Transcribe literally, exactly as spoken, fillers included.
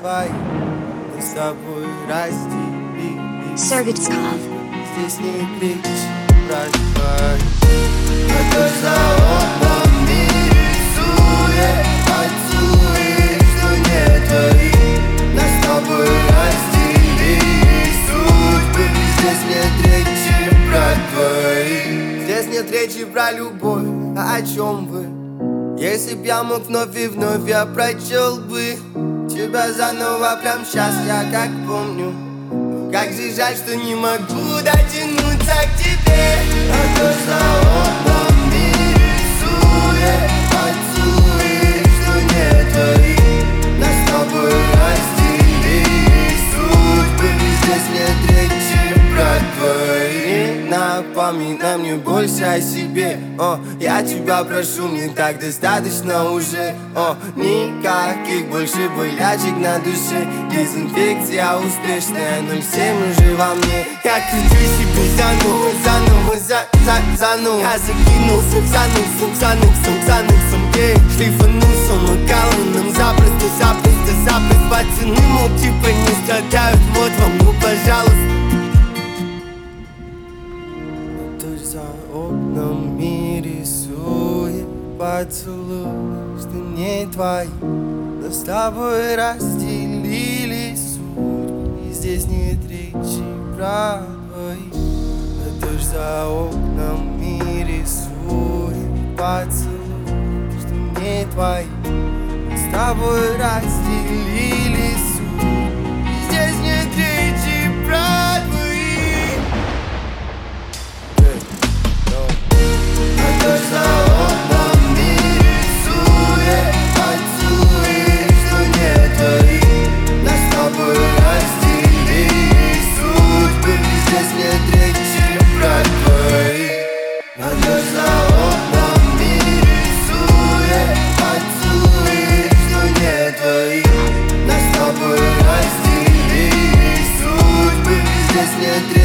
твои, мы с тобой разделились. Sergachkov. Здесь нет речи про твои. А дождь за окном не рисует поцелуи, что не твои. Нас с тобой разделились судьбы. Здесь нет речи про твои. Здесь нет речи про любовь, а о чем вы? Если б я мог вновь и вновь, я прочел бы тебя заново прям сейчас, я как помню. Как же жаль, что не могу дотянуться к тебе. А дождь за окном не рисует поцелуи, что не твои. Нас с тобой разделились судьбы. Здесь нет речи про твои. Не напоминай мне больше о себе, о, я тебя прошу, мне так достаточно уже, о, никаких больше болячек на душе. Дезинфекция успешная, ноль семь уже во мне. Я кричу себе заново, заново, за, за, заново. Я закинулся в заныксом, заныксом, заныксом, ей шлифанулся макалоном. Запросто, запросто, запросто. Пацаны, мол, типа не страдают, вот вам, ну, пожалуйста. Дождь за окном и рисует поцелуй, что не твои. Но с тобой разделились судьбы, и здесь нет речи про твои. А дождь за окном и рисует поцелуй, что не твои. Но с тобой разделились судьбы, и здесь нет речи про твои. А дождь за окном не рисует поцелуи, что не твои. Нас с тобой разделились судьбы, и здесь нет речи про твои. А дождь за окном не рисует поцелуи, что не твои. Нас с тобой разделились судьбы, и здесь нет речи.